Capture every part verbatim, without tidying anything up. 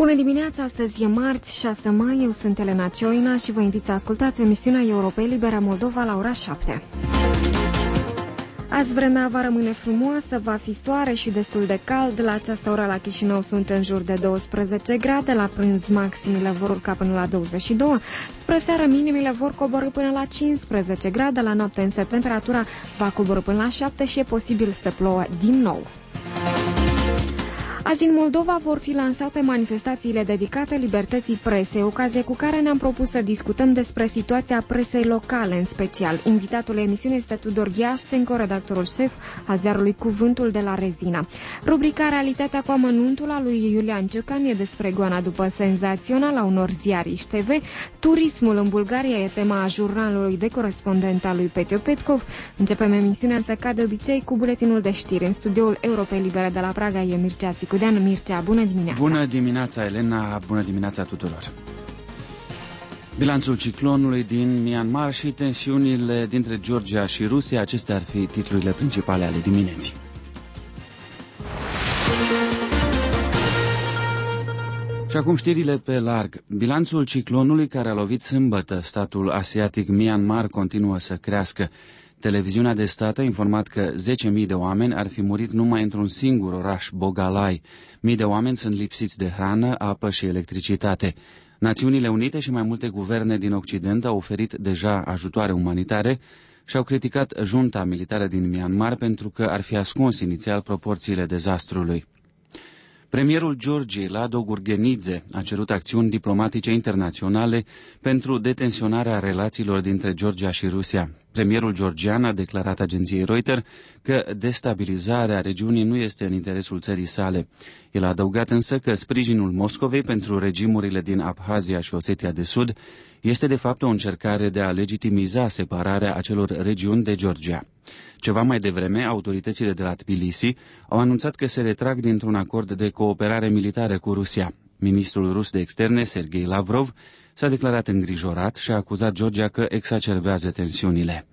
Bună dimineața, astăzi e marți, șase mai, eu sunt Elena Cioina și vă invit să ascultați emisiunea Europei Libera Moldova la ora șapte. Azi vremea va rămâne frumoasă, va fi soare și destul de cald. La această oră la Chișinău sunt în jur de douăsprezece grade, la prânz maximile vor urca până la douăzeci și doi, spre seară minimile vor coborî până la cincisprezece grade, la noapte însă temperatura va coborî până la șapte și e posibil să plouă din nou. Azi în Moldova vor fi lansate manifestațiile dedicate libertății presei, ocazie cu care ne-am propus să discutăm despre situația presei locale în special. Invitatul emisiunii este Tudor Gheașcenco, redactorul șef al ziarului Cuvântul de la Rezina. Rubrica Realitatea cu amănuntul a lui Iulian Ciucan e despre goana după senzațional a unor ziariști T V. Turismul în Bulgaria e tema jurnalului de corespondent al lui Petio Petkov. Începem emisiunea însă ca de obicei cu buletinul de știri. În studioul Europei Libere de la Praga e Mircea Țicudeanu. Mircea, bună dimineața! Bună dimineața, Elena! Bună dimineața tuturor! Bilanțul ciclonului din Myanmar și tensiunile dintre Georgia și Rusia, acestea ar fi titlurile principale ale dimineții. Și acum știrile pe larg. Bilanțul ciclonului care a lovit sâmbătă statul asiatic Myanmar continuă să crească. Televiziunea de stat a informat că zece mii de oameni ar fi murit numai într-un singur oraș, Bogalai. Mii de oameni sunt lipsiți de hrană, apă și electricitate. Națiunile Unite și mai multe guverne din Occident au oferit deja ajutoare umanitare și au criticat junta militară din Myanmar pentru că ar fi ascuns inițial proporțiile dezastrului. Premierul Georgiei, Lado Gurgenidze, a cerut acțiuni diplomatice internaționale pentru detensionarea relațiilor dintre Georgia și Rusia. Premierul georgian a declarat agenției Reuters că destabilizarea regiunii nu este în interesul țării sale. El a adăugat însă că sprijinul Moscovei pentru regimurile din Abhazia și Osetia de Sud este de fapt o încercare de a legitimiza separarea acelor regiuni de Georgia. Ceva mai devreme, autoritățile de la Tbilisi au anunțat că se retrag dintr-un acord de cooperare militară cu Rusia. Ministrul rus de externe, Sergei Lavrov, s-a declarat îngrijorat și a acuzat Georgia că exacerbează tensiunile.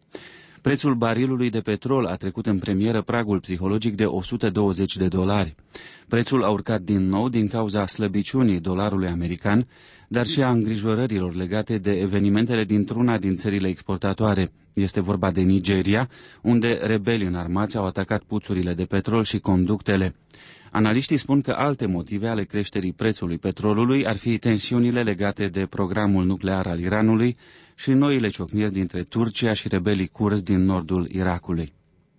Prețul barilului de petrol a trecut în premieră pragul psihologic de o sută douăzeci de dolari. Prețul a urcat din nou din cauza slăbiciunii dolarului american, dar și a îngrijorărilor legate de evenimentele dintr-una din țările exportatoare. Este vorba de Nigeria, unde rebeli înarmați au atacat puțurile de petrol și conductele. Analiștii spun că alte motive ale creșterii prețului petrolului ar fi tensiunile legate de programul nuclear al Iranului și noile ciocniri dintre Turcia și rebelii curzi din nordul Irakului.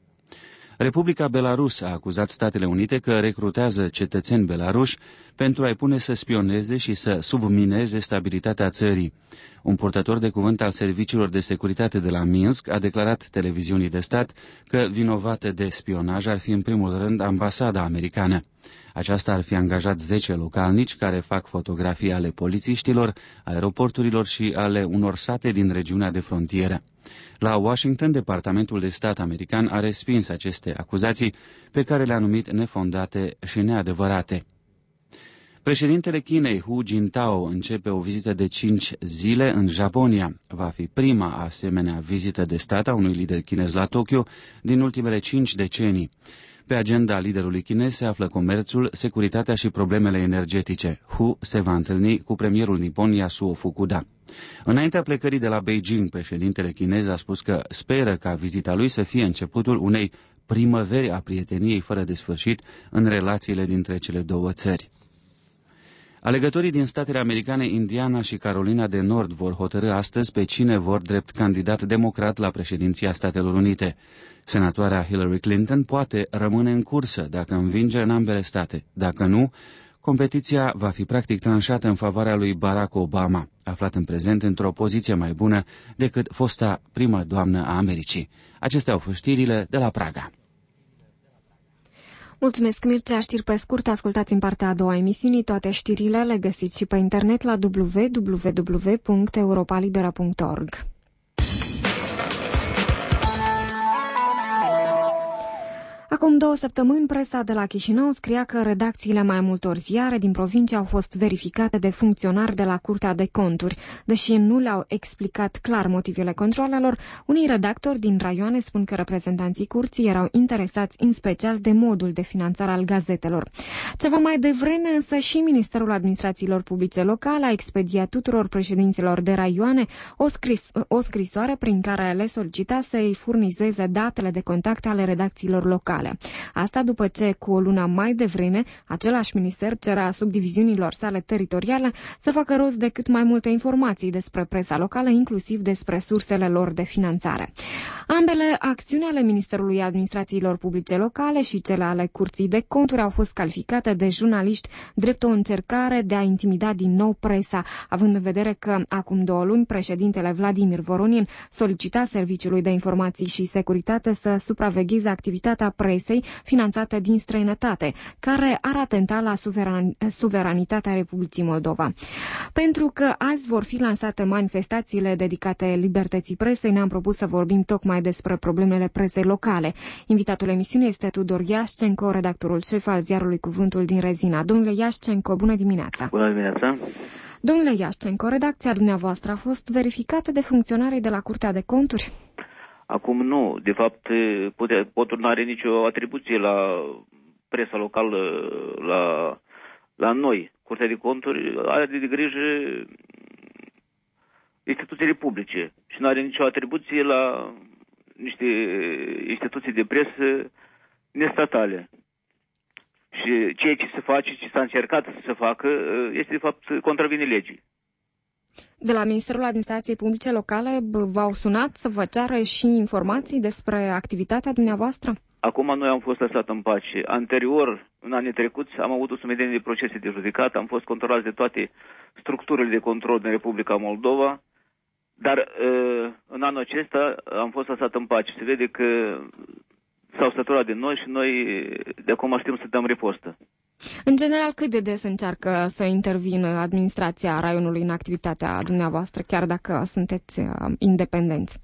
Republica Belarus a acuzat Statele Unite că recrutează cetățeni belaruși pentru a-i pune să spioneze și să submineze stabilitatea țării. Un purtător de cuvânt al serviciilor de securitate de la Minsk a declarat televiziunii de stat că vinovată de spionaj ar fi în primul rând ambasada americană. Aceasta ar fi angajat zece localnici care fac fotografii ale polițiștilor, aeroporturilor și ale unor sate din regiunea de frontieră. La Washington, Departamentul de Stat american a respins aceste acuzații pe care le-a numit nefondate și neadevărate. Președintele Chinei, Hu Jintao, începe o vizită de cinci zile în Japonia. Va fi prima asemenea vizită de stat a unui lider chinez la Tokyo din ultimele cinci decenii. Pe agenda liderului chinez se află comerțul, securitatea și problemele energetice. Hu se va întâlni cu premierul nipon Yasuo Fukuda. Înaintea plecării de la Beijing, președintele chinez a spus că speră ca vizita lui să fie începutul unei primăveri a prieteniei fără de sfârșit în relațiile dintre cele două țări. Alegătorii din statele americane Indiana și Carolina de Nord vor hotărî astăzi pe cine vor drept candidat democrat la președinția Statelor Unite. Senatoarea Hillary Clinton poate rămâne în cursă dacă învinge în ambele state. Dacă nu, competiția va fi practic tranșată în favoarea lui Barack Obama, aflat în prezent într-o poziție mai bună decât fosta primă doamnă a Americii. Acestea au fost știrile de la Praga. Mulțumesc, Mircea. Știri pe scurt, ascultați în partea a doua emisiunii. Toate știrile le găsiți și pe internet la w w w punct europa libera punct org. Acum două săptămâni, presa de la Chișinău scria că redacțiile mai multor ziare din provincie au fost verificate de funcționari de la Curtea de Conturi. Deși nu le-au explicat clar motivele controalelor, unii redactori din raioane spun că reprezentanții curții erau interesați în special de modul de finanțare al gazetelor. Ceva mai devreme, însă, și Ministerul Administrațiilor Publice Locale a expediat tuturor președinților de raioane o, scris, o scrisoare prin care le solicita să-i furnizeze datele de contact ale redacțiilor locale. Asta după ce, cu o lună mai devreme, același minister cerea subdiviziunilor sale teritoriale să facă rost de cât mai multe informații despre presa locală, inclusiv despre sursele lor de finanțare. Ambele acțiuni ale Ministerului Administrațiilor Publice Locale și cele ale Curții de Conturi au fost calificate de jurnaliști drept o încercare de a intimida din nou presa, având în vedere că acum două luni președintele Vladimir Voronin solicita Serviciului de Informații și Securitate să supravegheze activitatea presei finanțată din străinătate, care ar atenta la suveran- suveranitatea Republicii Moldova. Pentru că azi vor fi lansate manifestațiile dedicate libertății presei, ne-am propus să vorbim tocmai despre problemele presei locale. Invitatul emisiunii este Tudor Iașcenco, redactorul șef al ziarului Cuvântul din Rezina. Domnule Iașcenco, bună dimineața! Bună dimineața! Domnule Iașcenco, redacția dumneavoastră a fost verificată de funcționarii de la Curtea de Conturi? Acum nu. De fapt, Potul nu are nicio atribuție la presa locală, la, la noi. Curtea de Conturi are de grijă instituțiile publice și nu are nicio atribuție la niște instituții de presă nestatale. Și ceea ce se face, ce s-a încercat să se facă, este de fapt contravine legii. De la Ministerul Administrației Publice Locale v-au sunat să vă ceară și informații despre activitatea dumneavoastră? Acum noi am fost lăsat în pace. Anterior, în anii trecuți, am avut o sumedenie de procese de judecată, am fost controlați de toate structurile de control din Republica Moldova, dar în anul acesta am fost lăsat în pace. Se vede că s-au săturat de noi și noi de acum știm să dăm ripostă. În general, cât de des încearcă să intervină administrația raionului în activitatea dumneavoastră, chiar dacă sunteți independenți?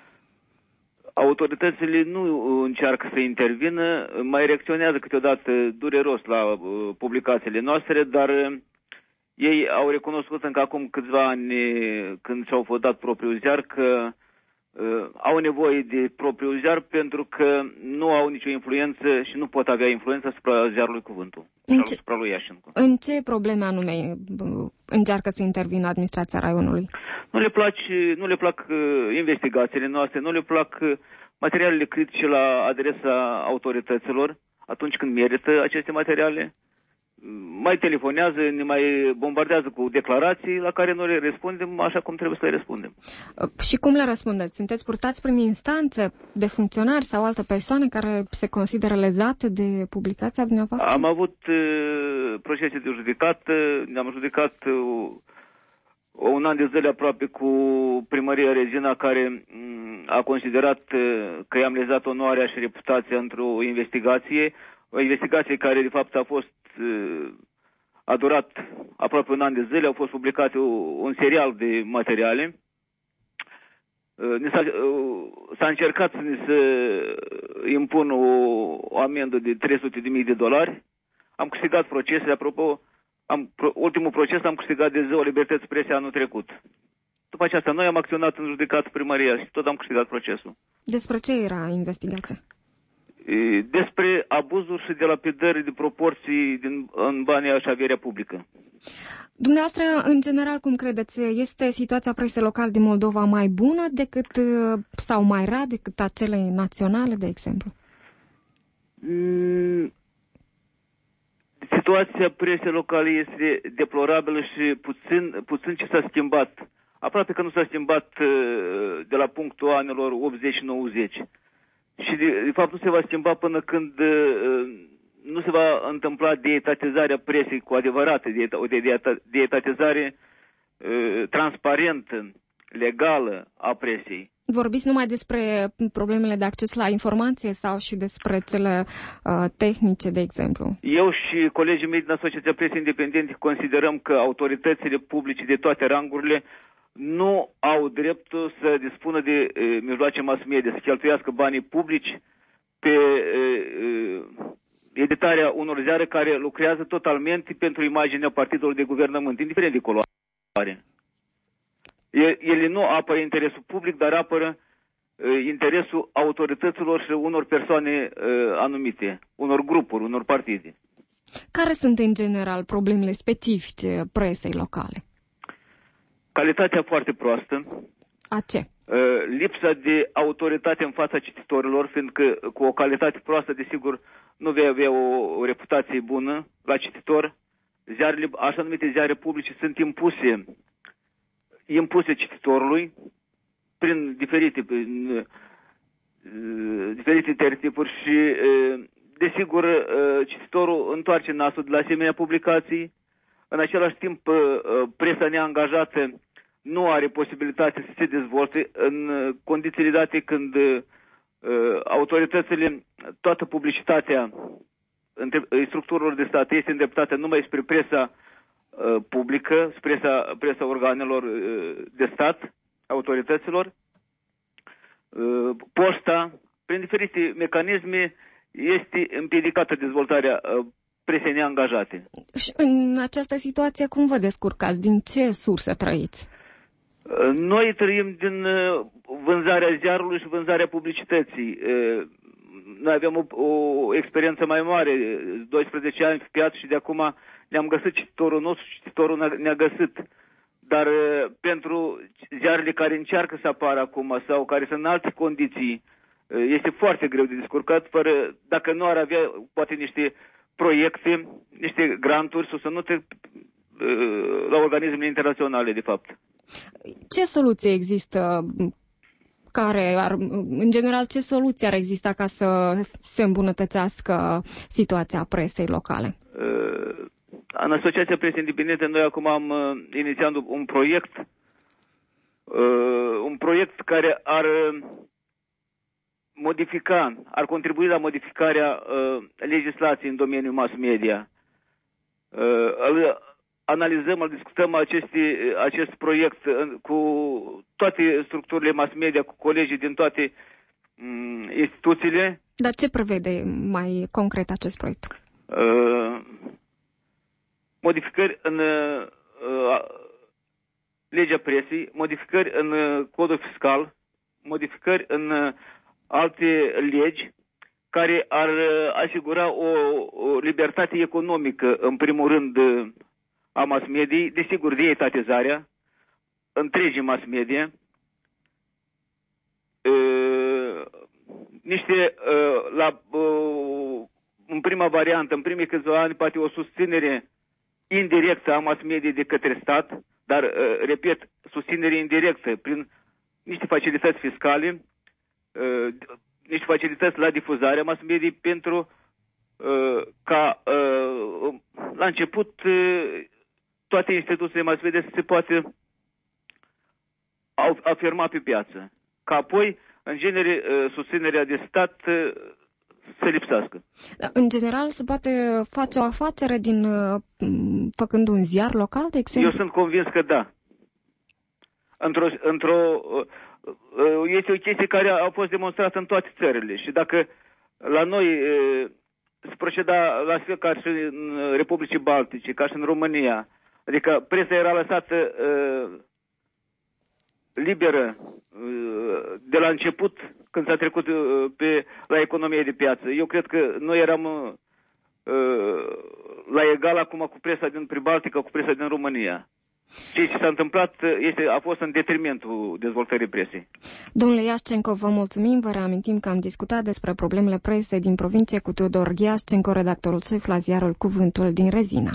Autoritățile nu încearcă să intervină, mai reacționează câteodată dureros la publicațiile noastre, dar ei au recunoscut încă acum câțiva ani, când și-au fondat propriul ziar, că Uh, au nevoie de propriul ziar pentru că nu au nicio influență și nu pot avea influență asupra ziarului Cuvântul, în ce, asupra lui Iașenco. În ce probleme anume uh, încearcă să intervină administrația raionului? Nu le plac, nu le plac uh, investigațiile noastre, nu le plac uh, materialele critice la adresa autorităților atunci când merită aceste materiale. Mai telefonează, ne mai bombardează cu declarații la care noi le răspundem așa cum trebuie să le răspundem. Și cum le răspundeți? Sunteți purtați prin instanțe de funcționari sau alte persoane care se consideră lezate de publicația dumneavoastră? Am avut uh, procese de judecată, ne-am judecat uh, un an de zile aproape cu primăria Rezina, care um, a considerat uh, că i-am lezat onoarea și reputația într-o investigație, o investigație care de fapt a fost a durat aproape un an de zile, au fost publicate un serial de materiale. S-a încercat să ne se impună o, o amendă de trei sute de mii de dolari. Am câștigat procesele, apropo, am, ultimul proces am câștigat de Ziua Libertății Presei anul trecut. După aceasta, noi am acționat în judecată primăria și tot am câștigat procesul. Despre ce era investigația? Despre abuzuri și dilapidări de proporții din, în banii și averea publică. Dumneavoastră, în general, cum credeți, este situația presei locale din Moldova mai bună decât sau mai rea decât acele naționale, de exemplu? Mm, situația presei locale este deplorabilă și puțin, puțin ce s-a schimbat. Aproape că nu s-a schimbat de la punctul anilor optzeci și nouăzeci. Și de, de fapt nu se va schimba până când uh, nu se va întâmpla deetatizarea presei cu adevărat, o deetatizare uh, transparentă, legală a presei. Vorbiți numai despre problemele de acces la informație sau și despre cele uh, tehnice, de exemplu? Eu și colegii mei din Asociația Presei Independente considerăm că autoritățile publice de toate rangurile nu au dreptul să dispună de e, mijloace mass media, să cheltuiască banii publici pe uh, editarea unor ziare care lucrează totalmente pentru imaginea partidului de guvernământ, indiferent de culoare. Ele nu apără interesul public, dar apără uh, interesul autorităților și unor persoane uh, anumite, unor grupuri, unor partide. Care sunt în general problemele specifice presei locale? Calitatea foarte proastă. A ce? Uh, lipsa de autoritate în fața cititorilor, fiindcă cu o calitate proastă, desigur, nu vei avea o, o reputație bună la cititor. Ziarele, așa numite ziare publice sunt impuse, impuse cititorului prin diferite, prin, uh, diferite tertipuri și, uh, desigur, uh, cititorul întoarce nasul de la asemenea publicații. În același timp, uh, presa neangajată nu are posibilitate să se dezvolte în condițiile date când uh, autoritățile, toată publicitatea între structurilor de stat este îndreptată numai spre presa uh, publică, spre presa, presa organelor uh, de stat, autorităților. Uh, poșta, prin diferite mecanisme, este împiedicată dezvoltarea uh, presei neangajate. Și în această situație cum vă descurcați? Din ce sursă trăiți? Noi trăim din vânzarea ziarului și vânzarea publicității. Noi avem o, o experiență mai mare, doisprezece ani pe piață și de acum ne-am găsit cititorul nostru și cititorul ne-a găsit. Dar pentru ziarele care încearcă să apară acum sau care sunt în alte condiții, este foarte greu de descurcat, fără, dacă nu ar avea poate niște proiecte, niște granturi susținute la organismele internaționale, de fapt. Ce soluție există, care ar, în general, ce soluție ar exista ca să se îmbunătățească situația presei locale? În Asociația Presei Independente noi acum am inițiat un proiect, un proiect care ar modifica, ar contribui la modificarea legislației în domeniul mass media. Analizăm, îl discutăm aceste, acest proiect cu toate structurile mass media, cu colegii din toate um, instituțiile. Dar ce prevede mai concret acest proiect? Uh, modificări în uh, legea presei, modificări în uh, codul fiscal, modificări în uh, alte legi care ar uh, asigura o, o libertate economică, în primul rând, uh, a mass mediei, desigur de etatizarea întregii mass media, uh, niște, uh, la, uh, în prima variantă, în primii câțiva ani, poate o susținere indirectă a mass mediei de către stat, dar, uh, repet, susținere indirectă prin niște facilități fiscale, uh, niște facilități la difuzarea mass mediei pentru uh, ca uh, la început uh, toate instituțiile mass media să se poate afirma pe piață. Ca apoi, în genere, susținerea de stat să lipsească. În general, se poate face o afacere din făcând un ziar local, de exemplu? Eu sunt convins că da. Într-o, într-o, este o chestie care a fost demonstrată în toate țările și dacă la noi se proceda la fel ca și în Republicii Baltice, ca și în România, adică presa era lăsată uh, liberă uh, de la început, când s-a trecut uh, pe, la economie de piață. Eu cred că noi eram uh, la egal acum cu presa din Pribaltică, cu presa din România. Ceea ce s-a întâmplat este, a fost în detrimentul dezvoltării presei. Domnule Iașcenco, vă mulțumim. Vă reamintim că am discutat despre problemele presei din provincie cu Tudor Iașcenco, redactorul șef la ziarul Cuvântul din Rezina.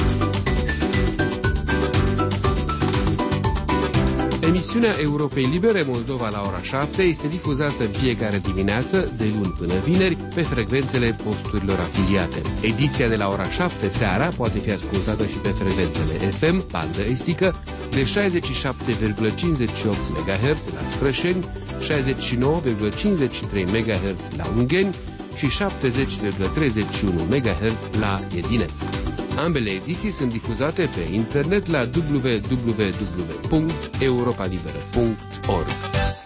Emisiunea Europei Libere Moldova la ora șapte este difuzată în fiecare dimineață, de luni până vineri, pe frecvențele posturilor afiliate. Ediția de la ora șapte seara poate fi ascultată și pe frecvențele F M, bandă estică, de șaizeci și șapte virgulă cincizeci și opt megahertz la Scrășeni, șaizeci și nouă virgulă cincizeci și trei megahertz la Ungheni și șaptezeci virgulă treizeci și unu megahertz la Edineț. Ambele ediții sunt difuzate pe internet la w w w punct europa liberă punct org.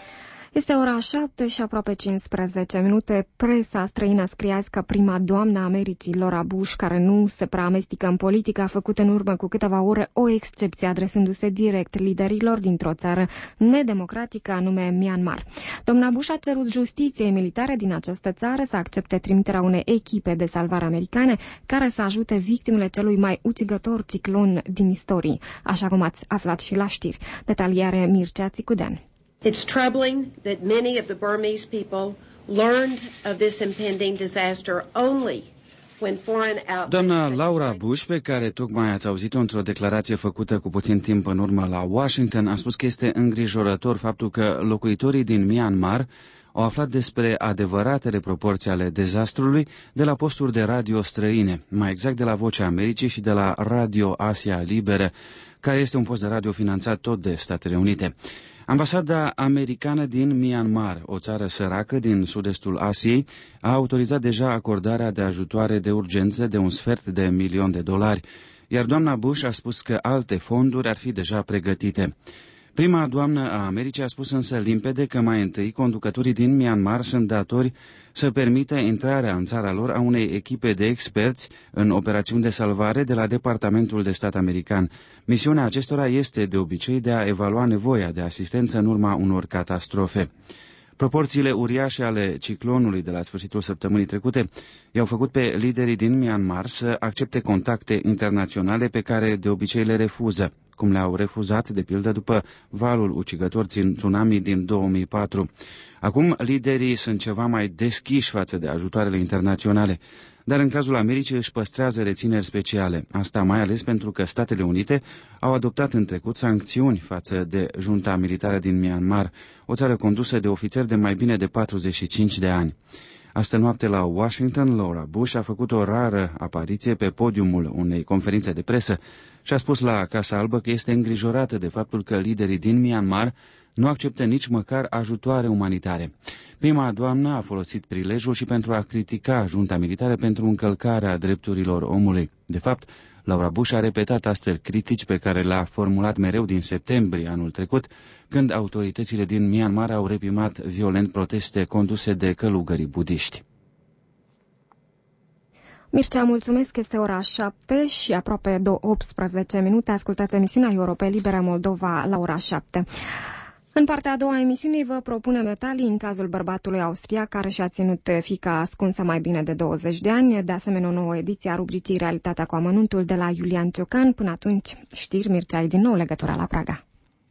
Este ora șapte și aproape cincisprezece minute. Presa străină scrie azi că prima doamnă a Americii, Laura Bush, care nu se prea amestecă în politică, a făcut în urmă cu câteva ore o excepție adresându-se direct liderilor dintr-o țară nedemocratică, anume Myanmar. Doamna Bush a cerut justiției militare din această țară să accepte trimiterea unei echipe de salvare americane care să ajute victimele celui mai ucigător ciclon din istorie, așa cum ați aflat și la știri. Detaliare Mircea Țicudean. It's troubling that many of the Burmese people learned of this impending disaster only when foreign out. Doamna Laura Bush, pe care tocmai ați auzit-o într-o declarație făcută cu puțin timp în urmă la Washington, a spus că este îngrijorător faptul că locuitorii din Myanmar au aflat despre adevăratele proporții ale dezastrului de la posturi de radio străine, mai exact de la Vocea Americii și de la Radio Asia Liberă, care este un post de radio finanțat tot de Statele Unite. Ambasada americană din Myanmar, o țară săracă din sud-estul Asiei, a autorizat deja acordarea de ajutoare de urgență de un sfert de milion de dolari, iar doamna Bush a spus că alte fonduri ar fi deja pregătite. Prima doamnă a Americii a spus însă limpede că mai întâi conducătorii din Myanmar sunt datori să permită intrarea în țara lor a unei echipe de experți în operațiuni de salvare de la Departamentul de Stat american. Misiunea acestora este de obicei de a evalua nevoia de asistență în urma unor catastrofe. Proporțiile uriașe ale ciclonului de la sfârșitul săptămânii trecute i-au făcut pe liderii din Myanmar să accepte contacte internaționale pe care de obicei le refuză, cum le-au refuzat, de pildă, după valul ucigător tsunami din două mii patru. Acum, liderii sunt ceva mai deschiși față de ajutoarele internaționale, dar în cazul Americii își păstrează rețineri speciale. Asta mai ales pentru că Statele Unite au adoptat în trecut sancțiuni față de junta militară din Myanmar, o țară condusă de ofițeri de mai bine de patruzeci și cinci de ani. Astă noapte la Washington, Laura Bush a făcut o rară apariție pe podiumul unei conferințe de presă și a spus la Casa Albă că este îngrijorată de faptul că liderii din Myanmar nu acceptă nici măcar ajutoare umanitare. Prima doamnă a folosit prilejul și pentru a critica junta militară pentru încălcarea drepturilor omului. De fapt, Laura Bush a repetat astfel critici pe care le-a formulat mereu din septembrie anul trecut, când autoritățile din Myanmar au reprimat violent proteste conduse de călugării budiști. Mircea, mulțumesc, este ora șapte și aproape optsprezece minute. Ascultați emisiunea Europa Liberă Moldova la ora șapte. În partea a doua a emisiunii vă propunem detalii în cazul bărbatului austriac care și-a ținut fiica ascunsă mai bine de douăzeci de ani, de asemenea o nouă ediție a rubricii Realitatea cu amănuntul de la Iulian Ciocan. Până atunci, știri, Mircea, ai din nou legătura la Praga.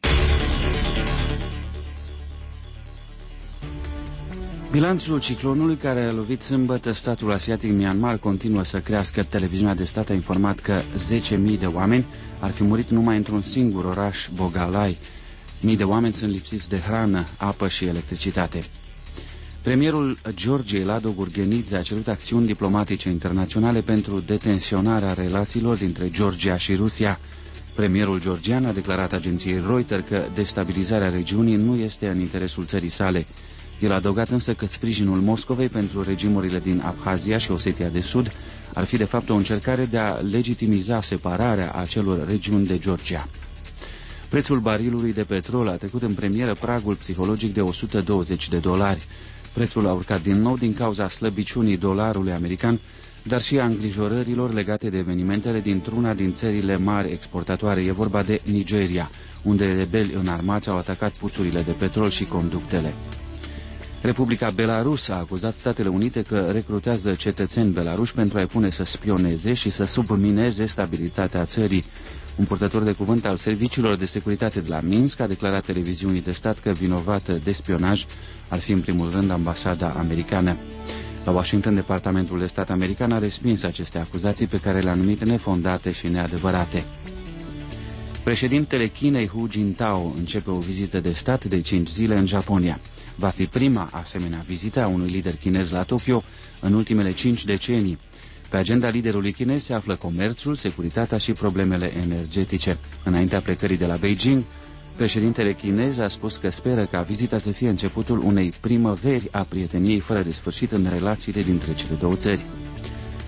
Bilanțul ciclonului care a lovit sâmbătă statul asiatic Myanmar continuă să crească. Televiziunea de stat a informat că zece mii de oameni ar fi murit numai într-un singur oraș, Bogalai. Mii de oameni sunt lipsiți de hrană, apă și electricitate. Premierul Georgiei, Lado Gurgenidze, a cerut acțiuni diplomatice internaționale pentru detensionarea relațiilor dintre Georgia și Rusia. Premierul georgian a declarat agenției Reuters că destabilizarea regiunii nu este în interesul țării sale. El a adăugat însă că sprijinul Moscovei pentru regimurile din Abhazia și Osetia de Sud ar fi de fapt o încercare de a legitimiza separarea acelor regiuni de Georgia. Prețul barilului de petrol a trecut în premieră pragul psihologic de o sută douăzeci de dolari. Prețul a urcat din nou din cauza slăbiciunii dolarului american, dar și a îngrijorărilor legate de evenimentele dintr-una din țările mari exportatoare. E vorba de Nigeria, unde rebeli înarmați au atacat puțurile de petrol și conductele. Republica Belarus a acuzat Statele Unite că recrutează cetățeni belaruși pentru a-i pune să spioneze și să submineze stabilitatea țării. Un purtător de cuvânt al serviciilor de securitate de la Minsk a declarat televiziunii de stat că vinovată de spionaj ar fi în primul rând ambasada americană. La Washington, Departamentul de Stat american a respins aceste acuzații pe care le-a numit nefondate și neadevărate. Președintele Chinei Hu Jintao începe o vizită de stat de cinci zile în Japonia. Va fi prima asemenea vizită a unui lider chinez la Tokyo în ultimele cinci decenii. Pe agenda liderului chinez se află comerțul, securitatea și problemele energetice. Înaintea plecării de la Beijing, președintele chinez a spus că speră ca vizita să fie începutul unei primăveri a prieteniei fără de sfârșit în relațiile dintre cele două țări.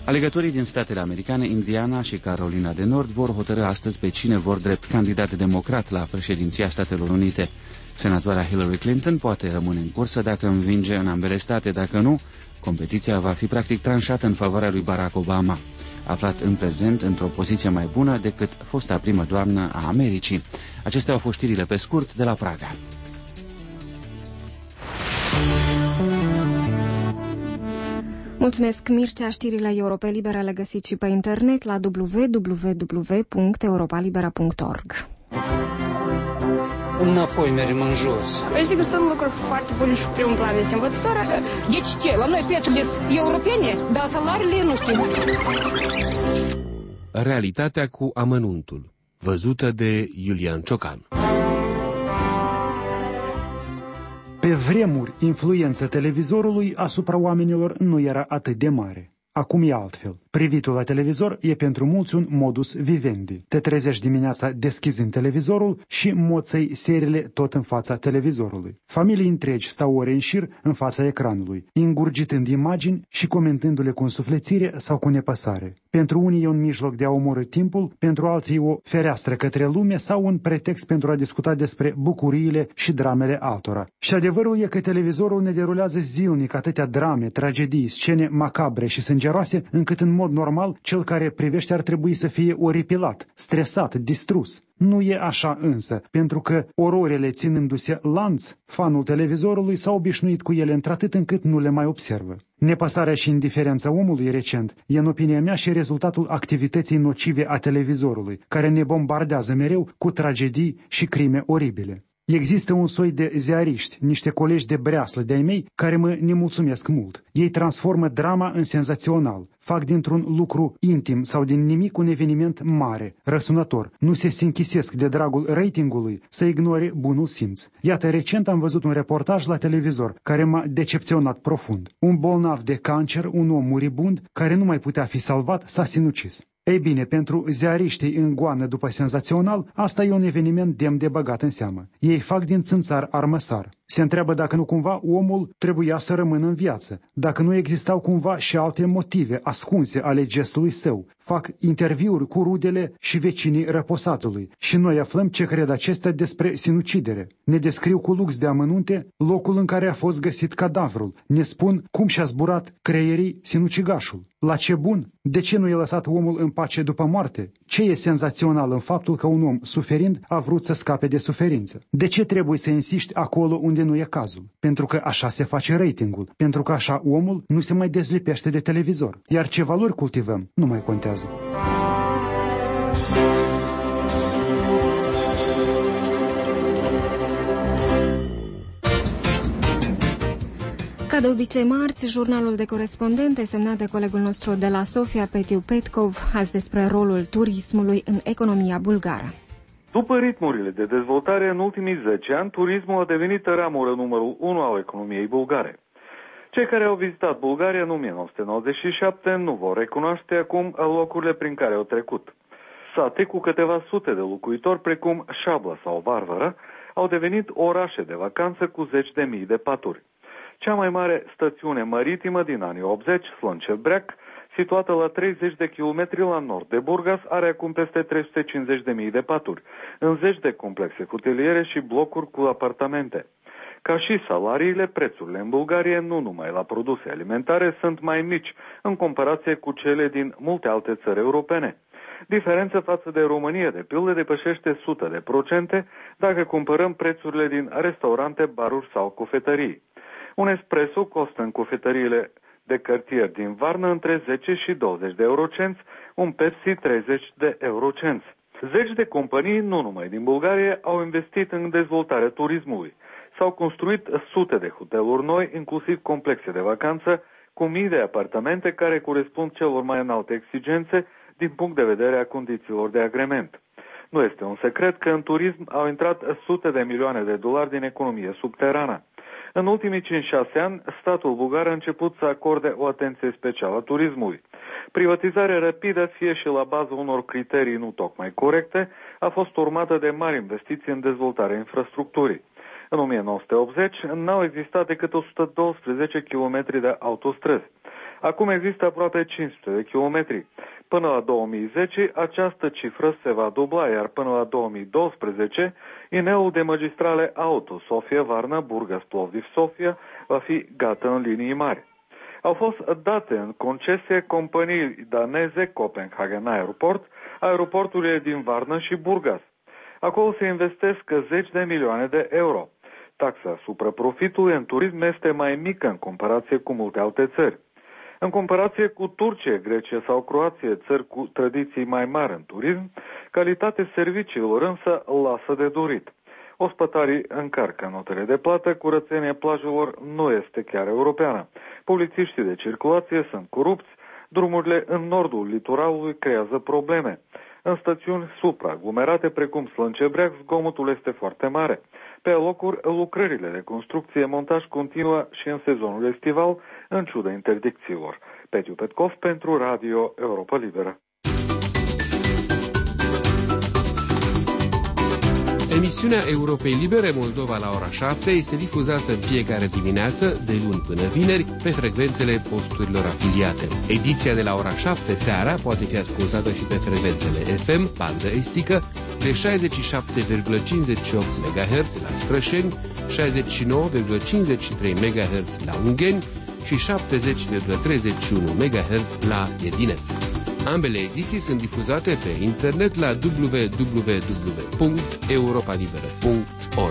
Alegătorii din statele americane, Indiana și Carolina de Nord, vor hotărâ astăzi pe cine vor drept candidat democrat la președinția Statelor Unite. Senatoarea Hillary Clinton poate rămâne în cursă dacă învinge în ambele state. Dacă nu, competiția va fi practic tranșată în favoarea lui Barack Obama, aflat în prezent într-o poziție mai bună decât fosta primă doamnă a Americii. Acestea au fost știrile pe scurt de la Praga. Mulțumesc, Mircea. Știrile Europa Liberă le găsiți și pe internet la w w w punct europa libera punct org. Înapoi mergem în jos. Sigur, sunt lucruri foarte bune și primul plan este învățătoare. Deci ce? La noi plățile sunt europene, dar salariile nu știu. Realitatea cu amănuntul, văzută de Iulian Ciocan. Pe vremuri, influența televizorului asupra oamenilor nu era atât de mare. Acum e altfel. Privitul la televizor e pentru mulți un modus vivendi. Te trezești dimineața deschizând televizorul și moței seriile tot în fața televizorului. Familii întregi stau ore în șir în fața ecranului, ingurgitând imagini și comentându-le cu însuflețire sau cu nepăsare. Pentru unii e un mijloc de a omorî timpul, pentru alții o fereastră către lume sau un pretext pentru a discuta despre bucuriile și dramele altora. Și adevărul e că televizorul ne derulează zilnic atâtea drame, tragedii, scene macabre și sângeroase, încât în mod normal cel care privește ar trebui să fie oripilat, stresat, distrus. Nu e așa însă, pentru că ororele ținându-se lanț, fanul televizorului s-a obișnuit cu ele într-atât încât nu le mai observă. Nepăsarea și indiferența omului recent e, în opinia mea, și rezultatul activității nocive a televizorului, care ne bombardează mereu cu tragedii și crime oribile. Există un soi de ziariști, niște colegi de breaslă de-ai mei, care mă nemulțumesc mult. Ei transformă drama în senzațional, fac dintr-un lucru intim sau din nimic un eveniment mare, răsunător. Nu se sinchisesc de dragul ratingului să ignore bunul simț. Iată, recent am văzut un reportaj la televizor care m-a decepționat profund. Un bolnav de cancer, un om muribund, care nu mai putea fi salvat, s-a sinucis. Ei bine, pentru ziariștii în goană după senzațional, asta e un eveniment demn de băgat în seamă. Ei fac din țânțar armăsar. Se întreabă dacă nu cumva omul trebuia să rămână în viață, dacă nu existau cumva și alte motive ascunse ale gestului său. Fac interviuri cu rudele și vecinii răposatului și noi aflăm ce cred acestea despre sinucidere. Ne descriu cu lux de amănunte locul în care a fost găsit cadavrul. Ne spun cum și-a zburat creierii sinucigașul. La ce bun? De ce nu e lăsat omul în pace după moarte? Ce e senzațional în faptul că un om, suferind, a vrut să scape de suferință? De ce trebuie să insiști acolo unde nu e cazul? Pentru că așa se face ratingul, pentru că așa omul nu se mai dezlipește de televizor. Iar ce valori cultivăm nu mai contează. Ca de obicei marți, jurnalul de corespondente semnat de colegul nostru de la Sofia, Petiu Petkov, azi despre rolul turismului în economia bulgară. După ritmurile de dezvoltare în ultimii zece ani, turismul a devenit ramură numărul unu al economiei bulgare. Cei care au vizitat Bulgaria în o mie nouă sute nouăzeci și șapte nu vor recunoaște acum locurile prin care au trecut. Sate cu câteva sute de locuitori, precum Șabla sau Varvara, au devenit orașe de vacanță cu zeci de mii de paturi. Cea mai mare stațiune maritimă din anii optzeci, Slăncev-Breac, situată la treizeci de kilometri la nord de Burgas, are acum peste trei sute cincizeci de mii de paturi, în zeci de complexe hoteliere și blocuri cu apartamente. Ca și salariile, prețurile în Bulgaria, nu numai la produse alimentare, sunt mai mici în comparație cu cele din multe alte țări europene. Diferența față de România, de pildă, depășește o sută de procente dacă comparăm prețurile din restaurante, baruri sau cofetării. Un espresso costă în cofetăriile de cartier din Varna între zece și douăzeci de eurocenți, un Pepsi treizeci de eurocenți. Zeci de companii, nu numai din Bulgaria, au investit în dezvoltarea turismului. S-au construit sute de hoteluri noi, inclusiv complexe de vacanță, cu mii de apartamente care corespund celor mai înalte exigențe din punct de vedere a condițiilor de agrement. Nu este un secret că în turism au intrat sute de milioane de dolari din economie subterană. În ultimii cinci șase ani, statul bulgar a început să acorde o atenție specială turismului. Privatizarea rapidă, fie și la bază unor criterii nu tocmai corecte, a fost urmată de mari investiții în dezvoltarea infrastructurii. În o mie nouă sute optzeci n-au existat decât o sută doisprezece kilometri de autostrăzi. Acum există aproape cinci sute de kilometri. Până la două mii zece, această cifră se va dubla, iar până la două mii doisprezece, ineul de magistrale auto Sofia-Varna, Burgas-Plovdiv-Sofia va fi gata în linii mari. Au fost date în concesie companii daneze Copenhagen Airport, aeroporturile din Varna și Burgas. Acolo se investesc zeci de milioane de euro. Taxa asupra profitului în turism este mai mică în comparație cu multe alte țări. În comparație cu Turcia, Grecia sau Croația, țări cu tradiții mai mari în turism, calitatea serviciilor însă lasă de dorit. Ospătarii încarcă notele de plată, curățenia plajelor nu este chiar europeană. Polițiștii de circulație sunt corupți, drumurile în nordul litoralului creează probleme. În stațiuni supraaglomerate precum Slăncebreag, zgomotul este foarte mare. Pe locuri, lucrările de construcție, montaj continuă și în sezonul estival, în ciuda interdicțiilor. Petiu Petkov pentru Radio Europa Liberă. Emisiunea Europei Libere Moldova la ora șapte este difuzată în fiecare dimineață, de luni până vineri, pe frecvențele posturilor afiliate. Ediția de la ora șapte seara poate fi ascultată și pe frecvențele F M, bandă estică, de șaizeci și șapte virgulă cincizeci și opt MHz la Strășeni, șaizeci și nouă virgulă cincizeci și trei MHz la Ungheni și șaptezeci virgulă treizeci și unu MHz la Edineț. Ambele ediții sunt difuzate pe internet la w w w punct europa liberă punct org.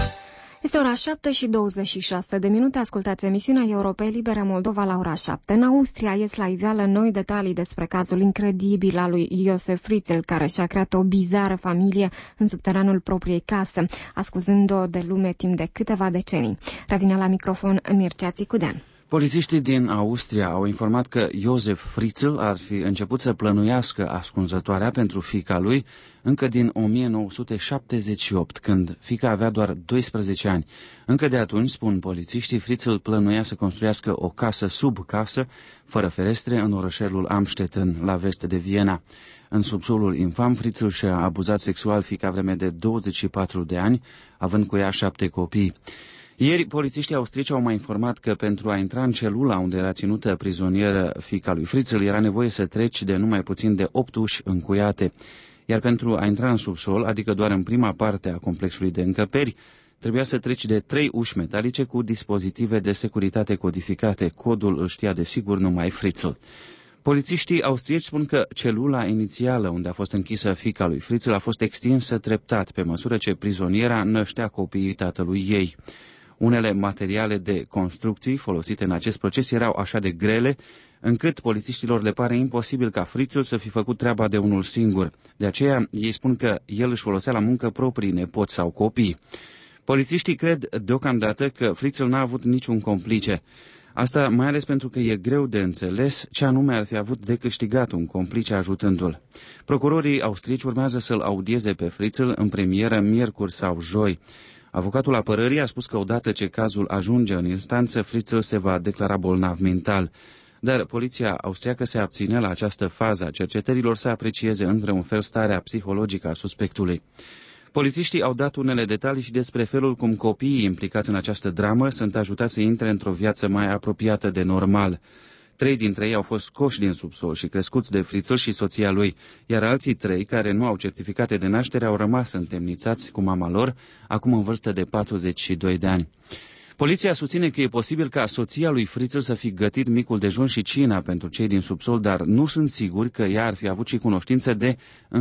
Este ora șapte și douăzeci și șase de minute. Ascultați emisiunea Europei Libere Moldova la ora șapte. În Austria ies la iveală noi detalii despre cazul incredibil al lui Josef Fritzl, care și-a creat o bizară familie în subteranul propriei case, ascuzând-o de lume timp de câteva decenii. Revine la microfon Mircea Țicudean. Polițiștii din Austria au informat că Josef Fritzl ar fi început să plănuiască ascunzătoarea pentru fiica lui încă din o mie nouă sute șaptezeci și opt, când fiica avea doar doisprezece ani. Încă de atunci, spun polițiștii, Fritzl plănuia să construiască o casă sub casă, fără ferestre, în orășelul Amstetten, la vest de Viena. În subsolul infam, Fritzl și-a abuzat sexual fiica vreme de douăzeci și patru de ani, având cu ea șapte copii. Ieri, polițiștii austrieci au mai informat că pentru a intra în celula unde era ținută prizonieră fiica lui Fritzl era nevoie să treci de numai puțin de opt uși încuiate, iar pentru a intra în subsol, adică doar în prima parte a complexului de încăperi, trebuia să treci de trei uși metalice cu dispozitive de securitate codificate. Codul îl știa de sigur numai Fritzl. Polițiștii austrieci spun că celula inițială unde a fost închisă fiica lui Fritzl a fost extinsă treptat pe măsură ce prizoniera năștea copiii tatălui ei. Unele materiale de construcții folosite în acest proces erau așa de grele, încât polițiștilor le pare imposibil ca Fritzl să fi făcut treaba de unul singur. De aceea, ei spun că el își folosea la muncă proprii nepoți sau copii. Polițiștii cred deocamdată că Fritzl n-a avut niciun complice. Asta mai ales pentru că e greu de înțeles ce anume ar fi avut de câștigat un complice ajutându-l. Procurorii austrieci urmează să-l audieze pe Fritzl în premieră miercuri sau joi. Avocatul apărării a spus că odată ce cazul ajunge în instanță, Fritzl se va declara bolnav mental. Dar poliția austriacă se abține la această fază a cercetărilor să aprecieze între un fel starea psihologică a suspectului. Polițiștii au dat unele detalii și despre felul cum copiii implicați în această dramă sunt ajutați să intre într-o viață mai apropiată de normal. Trei dintre ei au fost scoși din subsol și crescuți de Fritzl și soția lui, iar alții trei, care nu au certificate de naștere, au rămas întemnițați cu mama lor, acum în vârstă de patruzeci și doi de ani. Poliția susține că e posibil ca soția lui Fritzl să fi gătit micul dejun și cina pentru cei din subsol, dar nu sunt siguri că ea ar fi avut și cunoștință de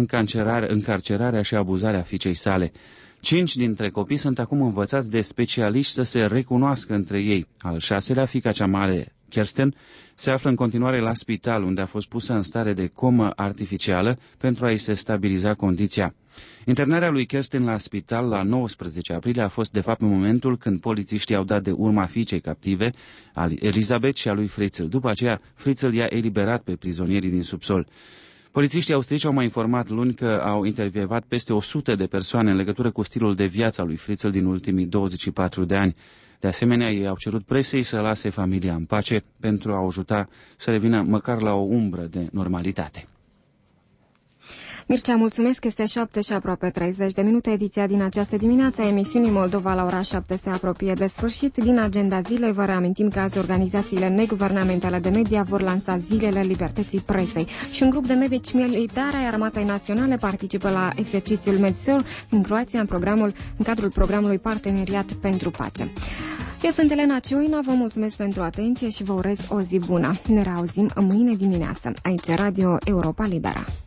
încarcerarea și abuzarea fiicei sale. Cinci dintre copii sunt acum învățați de specialiști să se recunoască între ei. Al șaselea, fiica cea mare, Kirsten, se află în continuare la spital, unde a fost pusă în stare de comă artificială pentru a-i se stabiliza condiția. Internarea lui Kirsten la spital la nouăsprezece aprilie a fost de fapt momentul când polițiștii au dat de urma fiicei captive, a lui Elizabeth și a lui Fritzl. După aceea, Fritzl i-a eliberat pe prizonierii din subsol. Polițiștii austrieci au mai informat luni că au intervievat peste o sută de persoane în legătură cu stilul de viață al lui Fritzl din ultimii douăzeci și patru de ani. De asemenea, ei au cerut presei să lase familia în pace pentru a ajuta să revină măcar la o umbră de normalitate. Mircea, mulțumesc, este șapte și aproape treizeci de minute. Ediția din această dimineață a emisiunii Moldova la ora șapte se apropie de sfârșit. Din agenda zilei vă reamintim că azi organizațiile neguvernamentale de media vor lansa Zilele Libertății Presei și un grup de medici militari ai Armatei Naționale participă la exercițiul MedSur în Croația în, programul, în cadrul programului Parteneriat pentru Pace. Eu sunt Elena Cioina, vă mulțumesc pentru atenție și vă urez o zi bună. Ne reauzim mâine dimineață, aici Radio Europa Liberă.